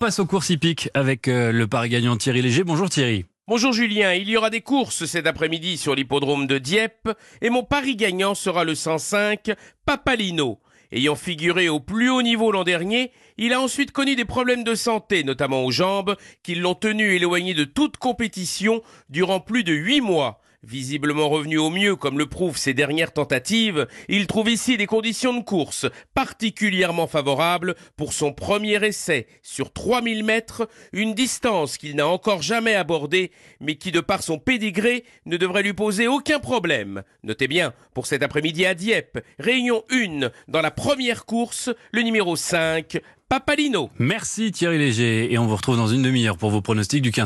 Passe aux courses hippiques avec le pari gagnant Thierry Léger. Bonjour Thierry. Bonjour Julien, il y aura des courses cet après-midi sur l'hippodrome de Dieppe et mon pari gagnant sera le 105 Papalino. Ayant figuré au plus haut niveau l'an dernier, il a ensuite connu des problèmes de santé, notamment aux jambes, qui l'ont tenu éloigné de toute compétition durant plus de 8 mois. Visiblement revenu au mieux, comme le prouvent ses dernières tentatives, il trouve ici des conditions de course particulièrement favorables pour son premier essai sur 3000 mètres, une distance qu'il n'a encore jamais abordée, mais qui de par son pédigré ne devrait lui poser aucun problème. Notez bien, pour cet après-midi à Dieppe, réunion 1 dans la première course, le numéro 5, Papalino. Merci Thierry Léger et on vous retrouve dans une demi-heure pour vos pronostics du 15.